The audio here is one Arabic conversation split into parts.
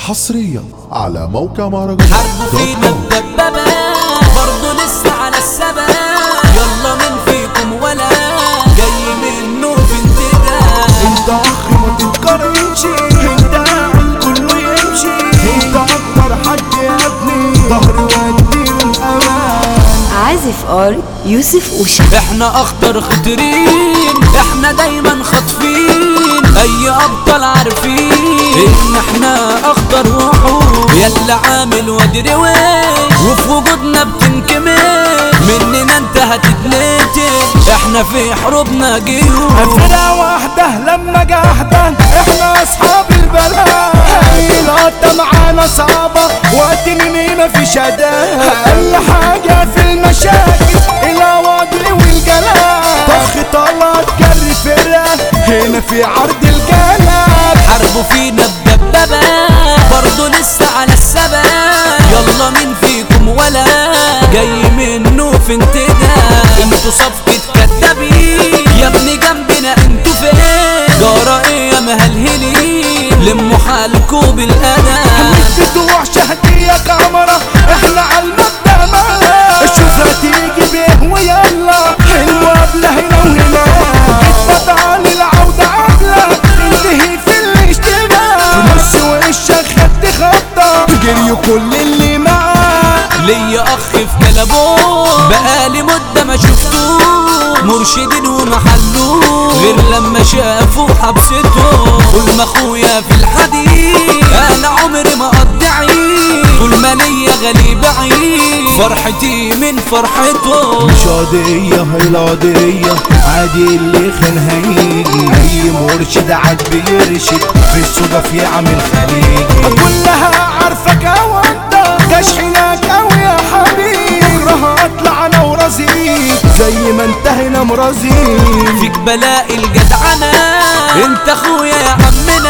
حصريا على موقع مهرجانات حرب فينا مدببة برضه لسه على السبب. يلا من فيكم ولا جاي منه في انتداب. انت اخ ما تتقارنش، انت قاعد كله يمشي، انت اكتر حد يا ابني ظهري واديله الامان. عازف ار يوسف اوشا. احنا اخطر خطرين، احنا دايما خاطفين، اي ابطال عارفين ان احنا اخطر وحوش. يلا عامل وادري وين وفي وجودنا بتنكمل، مننا انت هتتنتج، احنا في حروبنا جيوش. فرقة واحدة لما جاحدة احنا اصحاب البلاء. اي لقطة معانا صعبة وقت مننا في شداد. اقل حاجة في المشاكل الوضع والجلال. طخ طلعت جري فرقة هنا في عرض الجلال. حاربوا فينا بدببة برضه لسه على السبب. يلا مين فيكم ولا جاي منه في انتداب. انتوا صفقة كدابين يا ابني، جنبنا انتوا فين؟ جارة ايه يا مهلهلين، لموا حالكوا بالادب. انتوا وحشة هدية كاميرا احنا عالمبدأ معانا. شوف هتيجي بيه ويلا المقابلة هنا وهنا. اتبطع للعودة عقلة تنتهي في الاشتباه. في نص وشك خدت خطة جريوا كل اللي معاه. ليا اخ في كلبون بقالي مدة ما شفتوه، مرشدين ومحلوه غير لما شافوا حبسته. كل ما اخويا في الحديد انا عمري ما اقضي عيد، طول ما ليا غالي بعيد فرحتي من فرحته. مش قضية هي القضية عادي اللي خان هيجي. اي مرشد عاد بيرشد في الصدف يعمل خليجي. كلها عارفك او انت تشحنك او يا حبيبي. بكره اطلع انا ورزيق زي ما انت هنا مرزيق. فيك بلاقي الجدعنة انت اخويا يا عمنا،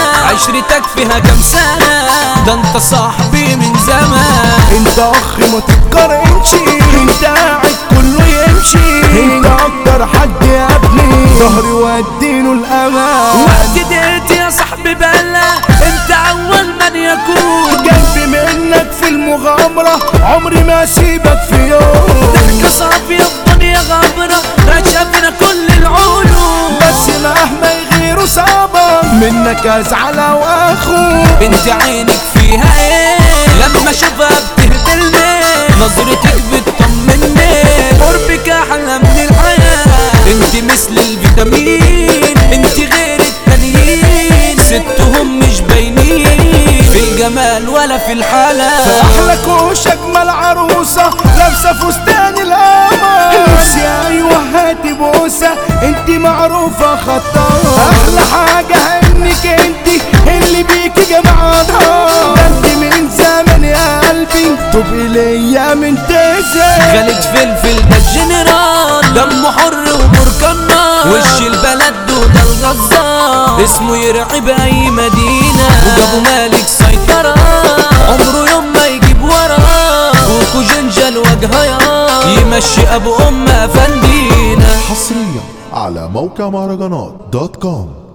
عشرتك فيها كام سنة ده انت صاحبي من زمان. انت اخ ما تتقارنش، انت قاعد كله يمشي، انت اكتر حد يا ابني ظهري واديله الامان. وقت ديت يا صاحبي بلا انت اول من يكون جنبي منك في المغامرة عمري ما اسيبك في يوم. ضحكة صافية الدنيا غامرة رشفنا كل العيون، بس مهما يغيروا صعبة منك ازعل واخو. بنت عينك فيها ايه لما اشوفها بتهبلني، نظرتك بتطمني، قربك احلى من الحياة. انت مثل الفيتامين، انت غير التانيين، ستهم مش باينين في الجمال ولا في الحالة. احلى كوش اجمل عروسة لابسة فستان القمر. نفسي ايوه هاتي بوسة انت معروفة خطارة. احلى حاجة انك انت اللي بيكي جمعتها. انت من زمن يا قلبي تبقي ليا من تزن. خالد فلفل ده الجنرال، دمه حر وبركان نار، وش البلد ده الغزار، اسمه يرعب اي مدينة، وجابوا مالك سيطرة عمره يوم ما يجيب ورا، وكو جنجل وجهيا يمشي ابو ام افندينا. حصريا على موقع مهرجانات دوت كوم.